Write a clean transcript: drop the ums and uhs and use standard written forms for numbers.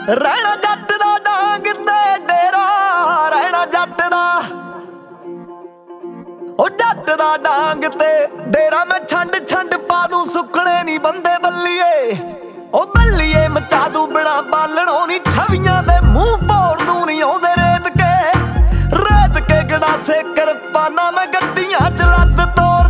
ਰਹਿਣਾ ਜੱਟ ਦਾ ਡਾਂਗ ਤੇ ਡੇਰਾ, ਰਹਿਣਾ ਜੱਟ ਦਾ ਉਹ ਜੱਟ ਦਾ ਡਾਂਗ ਤੇ ਡੇਰਾ। ਮੈਂ ਛੰਡ ਛੰਡ ਪਾ ਦੂੰ ਸੁੱਕਣੇ ਨੀ ਬੰਦੇ ਬੱਲੀਏ, ਉਹ ਬੱਲੀਏ ਮਚਾ ਦੂੰ ਬਿਨਾ ਬਾਲਣੋਂ ਨੀ ਛਵੀਆਂ ਦੇ ਮੂੰਹ ਭੋਰ ਦੂੰ ਨੀ ਆਉਂਦੇ ਰੇਤ ਕੇ ਗੜਾਸੇ ਕਿਰਪਾਨਾਂ। ਮੈਂ ਗੱਡੀਆਂ ਚ ਲੱਤ ਤੋੜ